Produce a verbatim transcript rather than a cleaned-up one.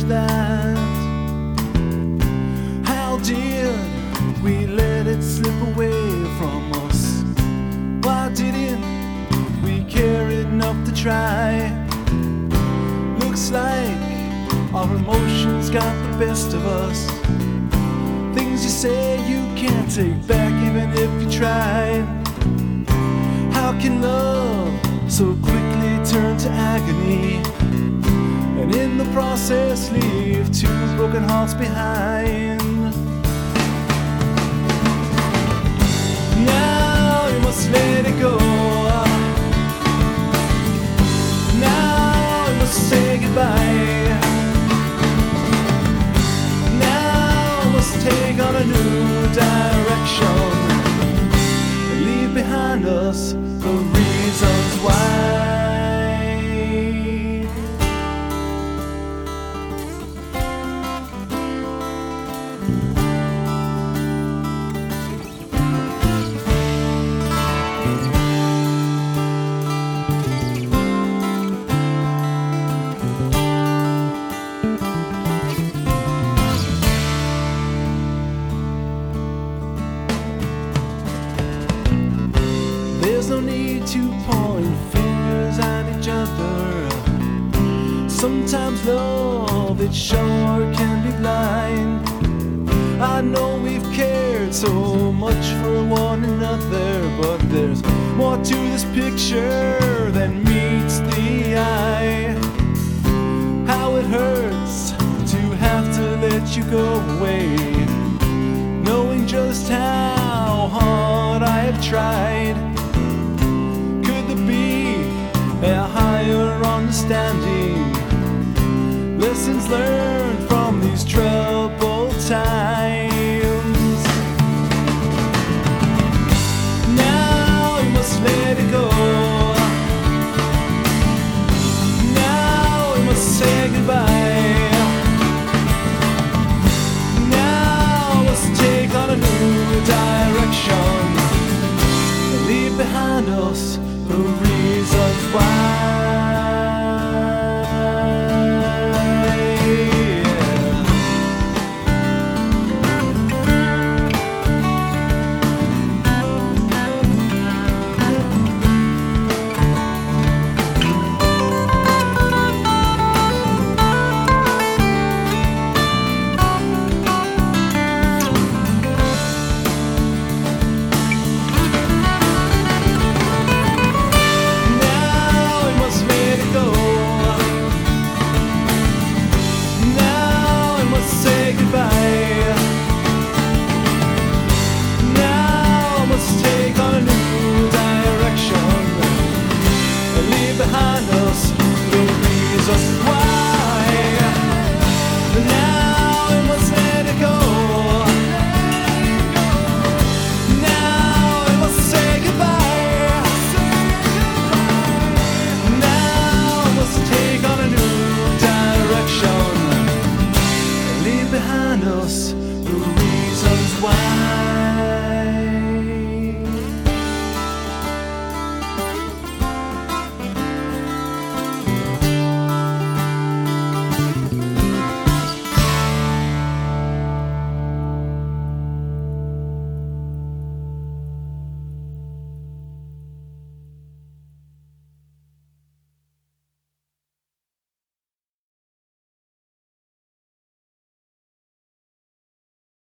that? How did we let it slip away from us? Why didn't we care enough to try? Looks like our emotions got the best of us. Things you say you can't take back even if you try. How can love so quickly turn to agony, and in the process leave two broken hearts behind? Now you must let it go. Now you must say goodbye. Now you must take on a new direction and leave behind us the reasons why. There's no need to point fingers at each other. Sometimes love, it sure can be blind. I know we've cared so much for one another, but there's more to this picture than meets the eye. How it hurts to have to let you go away, knowing just how hard I have tried. A higher understanding, lessons learned from these troubled times.